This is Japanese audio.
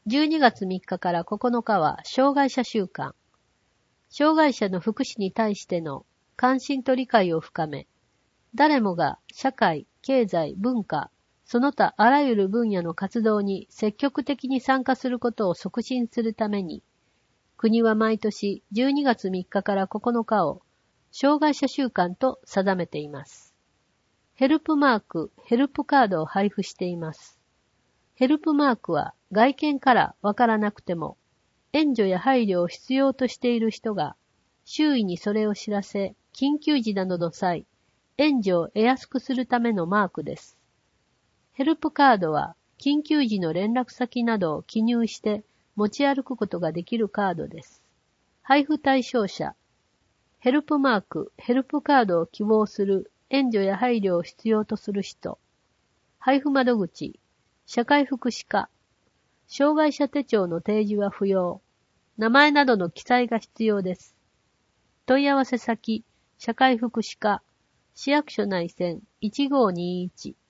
12月3日から9日は障害者週間。障害者の福祉に対しての関心と理解を深め、誰もが社会、経済、文化、その他あらゆる分野の活動に積極的に参加することを促進するために、国は毎年12月3日から9日を障害者週間と定めています。ヘルプマーク、ヘルプカードを配布しています。ヘルプマークは外見からわからなくても、援助や配慮を必要としている人が、周囲にそれを知らせ、緊急時などの際、援助を得やすくするためのマークです。ヘルプカードは、緊急時の連絡先などを記入して持ち歩くことができるカードです。配布対象者、ヘルプマーク、ヘルプカードを希望する援助や配慮を必要とする人、配布窓口、社会福祉課、障害者手帳の提示は不要、名前などの記載が必要です。問い合わせ先、社会福祉課、市役所内線1521